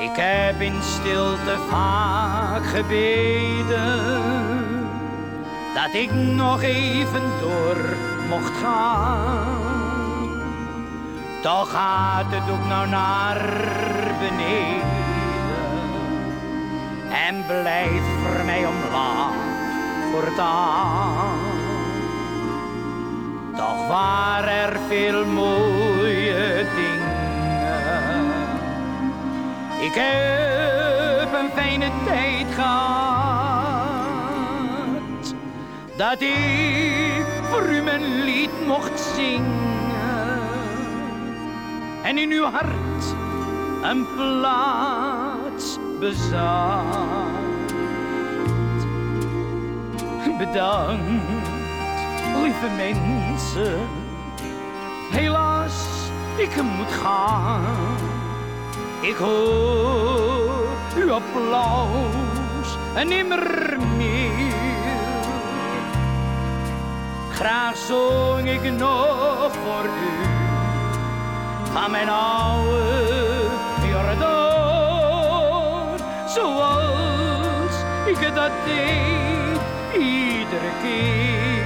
Ik heb in stilte vaak gebeden dat ik nog even door mocht gaan. Toch gaat het ook nou naar beneden en blijft voor mij omlaag voortaan. Toch waren er veel mooie dingen. Ik heb een fijne tijd gehad, dat ik voor u mijn lied mocht zingen en in uw hart een plaats bezat. Bedankt, lieve mensen, helaas, ik moet gaan. Ik hoor uw applaus en nimmer meer. Graag zong ik nog voor u van mijn oude Jordaan, zoals ik dat deed iedere keer.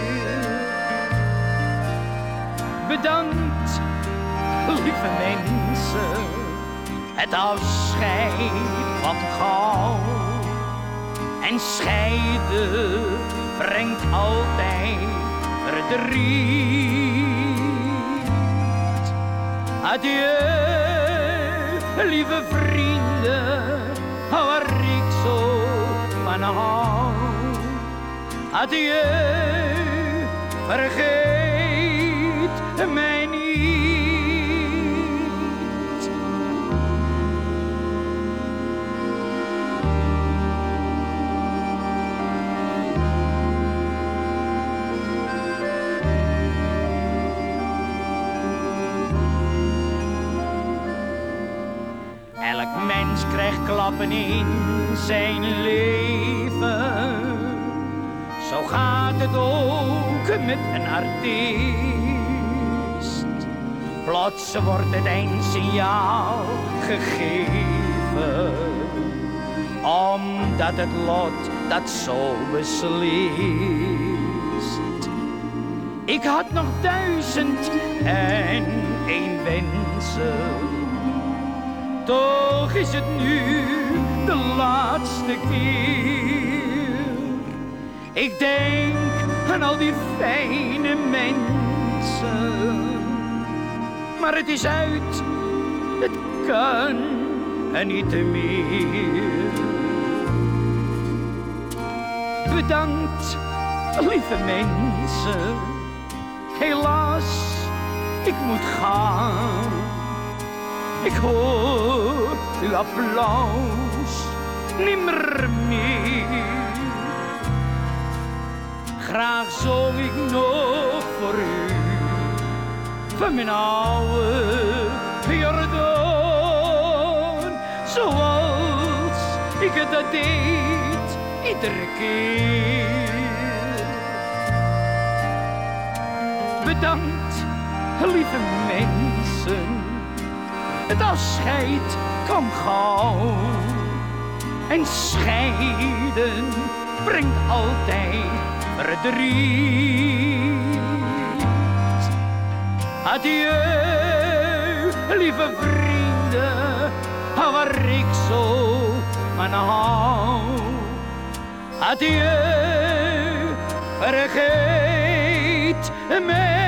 Bedankt, lieve mensen, het afscheid van gauw. En scheiden brengt altijd verdriet. Adieu, lieve vrienden, waar ik zo van hou. Adieu, vergeet mij niet. Elk mens krijgt klappen in zijn leven. Zo gaat het ook met een artiest. Plots wordt het eindsignaal gegeven, omdat het lot dat zo beslist. Ik had nog 1001 wensen, toch is het nu de laatste keer. Ik denk aan al die fijne mensen, maar het is uit, het kan en niet meer. Bedankt, lieve mensen, helaas, ik moet gaan. Ik hoor uw applaus nimmer meer. Graag zong ik nog voor u van mijn oude Jordaan, zoals ik het dat deed iedere keer. Bedankt, lieve mensen, het afscheid kwam gauw en scheiden brengt altijd verdriet. Adieu, lieve vrienden, waar ik zo van hou. Adieu, vergeet mij